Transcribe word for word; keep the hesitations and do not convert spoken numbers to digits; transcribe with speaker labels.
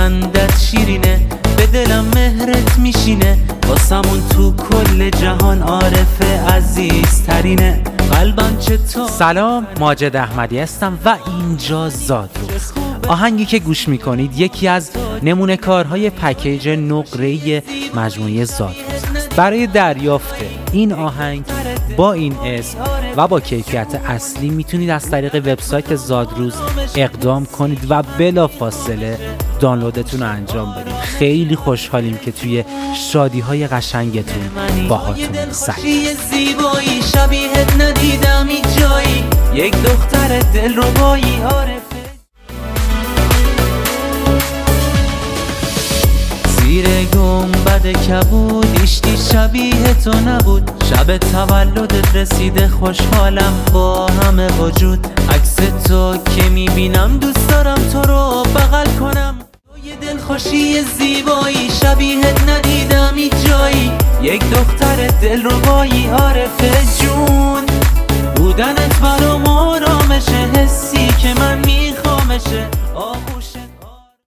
Speaker 1: خندت شیرینه، به دلم مهرت میشینه، واسمون تو کل جهان عارف عزیز ترینه. قلبم چطور؟
Speaker 2: سلام، ماجد احمدی هستم و اینجا زادروز. آهنگی که گوش میکنید یکی از نمونه کارهای پکیج نقره‌ای مجموعه زادروز است. برای دریافت این آهنگ با این اسم و با کیفیت اصلی میتونید از طریق وبسایت زادروز اقدام کنید و بلافاصله دانلودتون رو انجام بدید. خیلی خوشحالیم که توی شادی‌های قشنگتون باهاتون سعی.
Speaker 1: زیبایی شبیهت ندیدم هیچ جایی، یک دختر دلربایی عارفه. زیر گنبد کبود ایشتی شبیه تو نبود، شب تولدت رسیده خوشحالم با همه وجود. عکس تو که میبینم دوست دارم تو رو بغل کنم، یه دلخوشی زیبایی شبیهت ندیدم هیچ جایی، یک دختر دلربایی عارفه جون. بودنت برام